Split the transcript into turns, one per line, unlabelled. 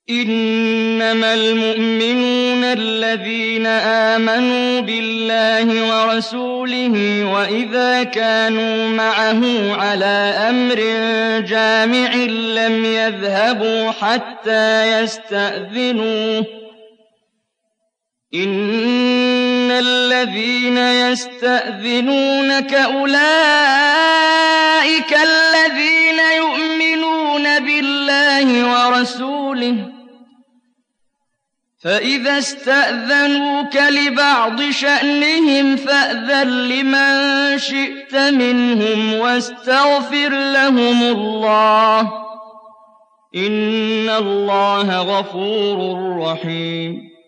إِنَّمَا الْمُؤْمِنُونَ الَّذِينَ آمَنُوا بِاللَّهِ وَرَسُولِهِ وَإِذَا كَانُوا مَعَهُ عَلَىٰ أَمْرٍ جَامِعٍ لَّمْ يَذْهَبُوا حَتَّىٰ يَسْتَأْذِنُوهُ ۚ إِنَّ الَّذِينَ يَسْتَأْذِنُونَكَ أُولَٰئِكَ الَّذِينَ يُؤْمِنُونَ بِاللَّهِ وَرَسُولِهِ ۚ فَإِذَا اسْتَأْذَنُوكَ لِبَعْضِ شَأْنِهِمْ فَأْذَن لِّمَن شِئْتَ مِنْهُمْ وَاسْتَغْفِرْ لَهُمُ اللَّهَ ۚ إِنَّ اللَّهَ غَفُورٌ رَّحِيمٌ.